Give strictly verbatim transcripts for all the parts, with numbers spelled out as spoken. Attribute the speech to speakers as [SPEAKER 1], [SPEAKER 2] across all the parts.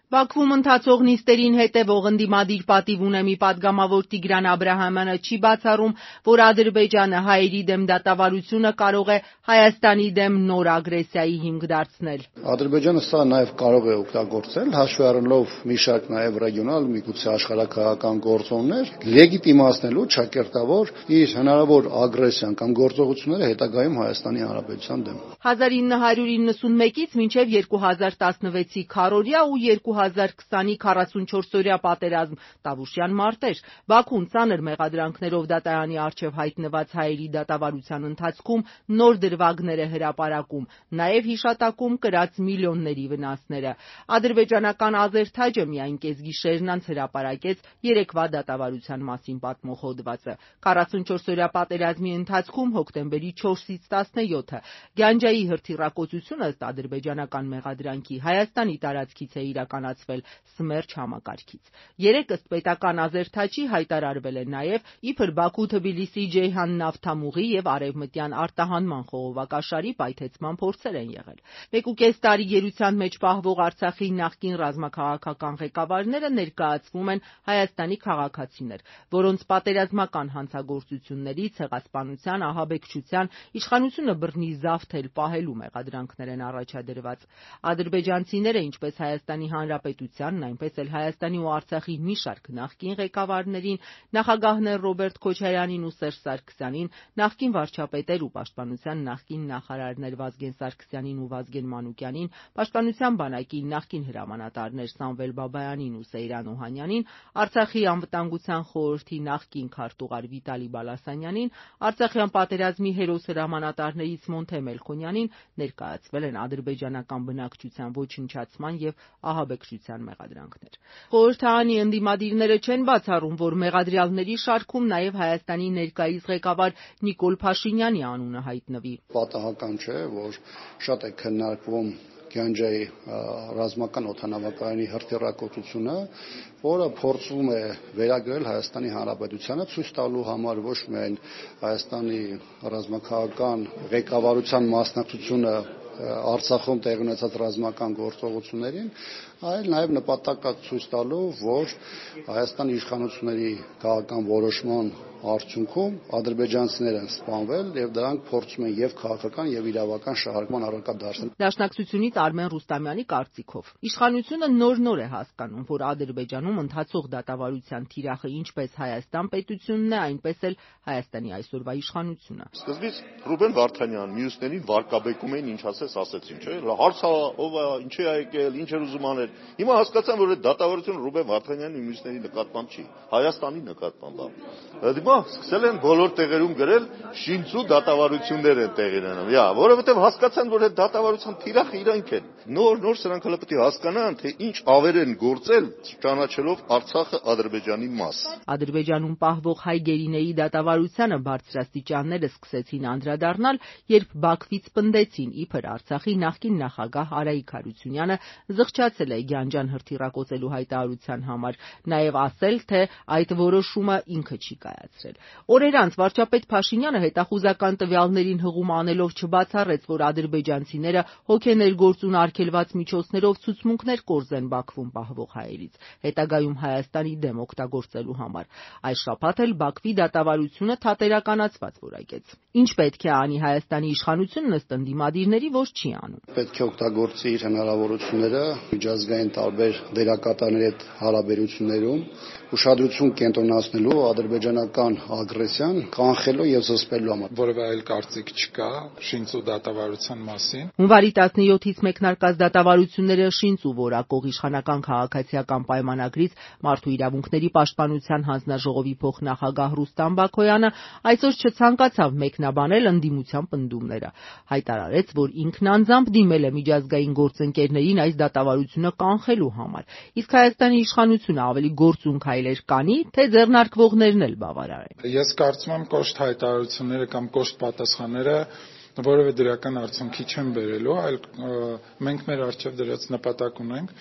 [SPEAKER 1] Բաքվում ընթացող նիստերին հետևող ընդդիմադիր պատիվ ունեմի պատգամավոր Տիգրան Աբրահամյանը չի բացառում, որ Ադրբեջանը հայերի դեմ դատավարությունը կարող է Հայաստանի դեմ նոր ագրեսիայի հիմք դարձնել։
[SPEAKER 2] Ադրբեջանը սա նաև կարող է օգտագործել, հաշվի առնելով մի շարք նաև ռեգիոնալ, միգուցե աշխարհաքաղաքական գործոններ, լեգիտիմացնելու ճակերտավոր իր հնարավոր ագրեսիան կամ գործողությունները հետագայում Հայաստանի Հանրապետության դեմ։
[SPEAKER 1] հազար ինը հարյուր իննսունմեկից մինչև երկու հազար տասնվեցի քառօրյա ու երկու հազար քսանի քառասունչորսօրյա պատերազմ Տավուշյան մարտեր, Բաքուն ծանր մեղադրանքներով դատարանի առջև հայտնված հայերի դատավարության ընթացքում նոր դրվագներ է հրապարակում, նաև հիշատակում կրած միլիոնների վնասները։ Ադրբեջանական Ազերթաջը միայն կեսգիշերն անց հրապարակեց երեկվա դատավարության մասին պատմող հոդվածը։ քառասունչորսօրյա պատերազմի ընթացքում հոկտեմբերի չորսից տասնյոթը Գանջայի հրթիռակոծությունը ըստ ադրբեջանական մեղադրանքի Հայաստանի տարածքից է իրականացվել Սմերչ համակարգից։ Երեկ ըստ պետական Ազերթաջի հայտարարվել է նաև իբր Բաքու-Թբիլիսի Ջեյհան նավթամուղի եւ արևմտյան արտահանման խողովակաշարի պայթեցման փորձեր են եղել։ Մեկուկես տարի գերության մեջ պահվող Արցախի նախկին ռազմաքաղաքական ղեկավարները ներկայացվում են Հայաստանի քաղաքացիներ, որոնց պատերազմական հանցագործությունների, ցեղասպանության, ահաբեկչության, իշխանությունը բռնի զավթել պահելու մեղադրանքներ են առաջադրված։ Ադրբեջանցիները, ինչպես Հայաստանի Հանրապետությանն, այնպես էլ Հայաստանի ու Արցախի մի շարք նախկին ղեկավարներին, նախագահներ Ռոբերտ Քոչարյանին ու Սերժ Սարգսյանին, նախկին վարչապետեր ու պաշտպանության նախկին նախարարներ Վազգեն Սարգսյանին ու Վազգեն Մանուկյանին, պաշտպանության բանակի նախկին հրամանատարներ Սամվել Բաբայանին ու Սեյրան Օհանյանին, Արցախի անվտանգության խորհրդի նախկին քարտուղար Վիտալի Բալասանյանին, Արցախյան պատերազմի հերոս հրամանատարներից Մոնթե Մելքոնյանին ներկայացվել են ադրբեջանական բնակչության ոչնչացման եւ ահաբեկչության մեղադրանքներ։ Խորհրդարանի ընդդիմադիրները չեն բացառում, որ մեղադրյալների շարքում նաև Հայաստանի ներկայիս ղեկավար Նիկոլ Փաշինյանի անունը հայտնվի։
[SPEAKER 2] Պատահական չէ, որ շատ է քննարկվում Գանջայի ռազմական օդանավակայանի հրթիռակոծությունը, որը փորձվում է վերագրել Հայաստանի Հանրապետությանը, ցույց տալու համար ոչ միայն Հայաստանի ռազմաքաղաքական ղեկավարության մասնակցությունը Արցախում տեղի ունեցած ռազմական գործողություններին, այլ նաև նպատակած ցույց տալու, որ Հայաստանի իշխանությունների քաղաքական որոշման արդյունքում ադրբեջանցիներ են սպանվել եւ դրանք փորձում են եւ քաղաքական եւ իրավական շահարկման առարկա դարձնել։
[SPEAKER 1] Դաշնակցությունից Արմեն Ռուստամյանի կարծիքով իշխանությունը նոր-նոր է հասկանում, որ Ադրբեջանում ընթացող դատավարության թիրախը ինչպես Հայաստան պետությունն է, այնպես էլ Հայաստանի այսօրվա իշխանությունը։
[SPEAKER 3] Սկզբից Ռուբեն Վարդանյան, մյուսներին վարկաբեկում էին, ինչ ասես ասեցին, չէ՞։ Հարցա ով է, ինչ է եկել, ինչ էր ուզում անել։ Հիմա հասկացան, որ այդ դատավարությունը Ռուբեն Վարդանյանի ու մյուսների նկատմամբ չի, Հայաստանի նկատմամբ է։ Հիմա սկսել են բոլոր տեղերում գրել շինծու դատավարություններ են տեղի ունենում։ Յա, որովհետև հասկացան, որ այդ դատավարության թիրախը իրանք են։ Նոր-նոր սրանք հələ պետք է հասկանան, թե ինչ ավեր են գործել, ճանաչելով Արցախը Ադրբեջանի մաս։
[SPEAKER 1] Ադրբեջանում պահվող հայ գերիների դատավարությանը բարձրաստիճանները սկսեցին անդրադառնալ, երբ Բաքվից պնդեցին, իբր Արցախի նախկին նախագահ Արայիկ Հարությունյանը զղջացել է Գյանջան հրթիռակոծելու հայտարարության համար, նաև ասել, թե այդ որոշումը ինքը չի կայացրել։ Օրեր անց վարչապետ Փաշինյանը հետախուզական տվյալներին հղում անելով չբացառեց, որ ադրբեջանցիները հոգեներգործուն արգելված միջոցներով ցուցմունքներ կորզեն Բաքվում պահվող հայերից, հետագայում Հայաստանի դեմ օգտագործելու համար։ Այս շաբաթ էլ Բաքվի դատավարությունը թատերականացված որակեց։ Ինչ պետք է անի Հայաստանի իշխանությունն ըստ ընդդիմադիրների, որ չի անում։
[SPEAKER 2] Պետք է օգտագործի իր հնարավորությունները միջազգային տարբեր դերակատարների հետ հարաբերություններում, ուշադրություն կենտրոնացնելու ադրբեջանական ագրեսիան կանխելու եւ զսպելու համար։
[SPEAKER 4] Որևէ այլ կարծիք չկա շինծու դատավարության մասին։
[SPEAKER 1] Հունվարի տասնյոթից մեկնարկած դատավարությունները շինծու որակող իշխանական քաղաքացիական պայմանագրից Մարդու իրավունքների պաշտպանության հանձնաժողովի փոխնախագահ Ռուստամ Բաքոյանը այսօր չցանկացավ մեկնաբանել ընդդիմության պնդումները։ Հայտարարեց, որ ինքն անձամբ դիմել է միջազգային գործընկերներին այս դատավարությունը կանխելու համար։ Իսկ Հայաստանի իշխանությունը ավելի գործուն քայլեր կանի, թե ձեռնարկվողներն էլ բավարարեն։
[SPEAKER 4] Ես կարծում եմ կոշտ հայտարարությունները կամ կոշտ պատասխանները որևէ դրական արդյունքի չեն բերելու, այլ մենք մեր առջև դրած նպատակ ունենք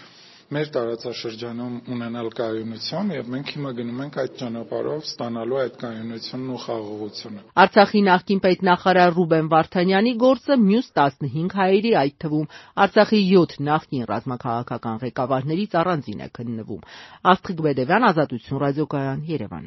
[SPEAKER 4] մեր տարածաշրջանում ունենալ կայունություն եւ մենք հիմա գնում ենք այդ ճանապարհով ստանալու այդ կայունությունն ու խաղաղությունը։
[SPEAKER 1] Արցախի նախկին պետնախարար Ռուբեն Վարդանյանի գործը մյուս տասնհինգ հայերի, այդ թվում Արցախի յոթ նախկին ռազմաքաղաքական ղեկավարներից առանձին է քննվում։ Աստղիկ Բեդևյան, Ազատություն ռադիոկայան, Երևան։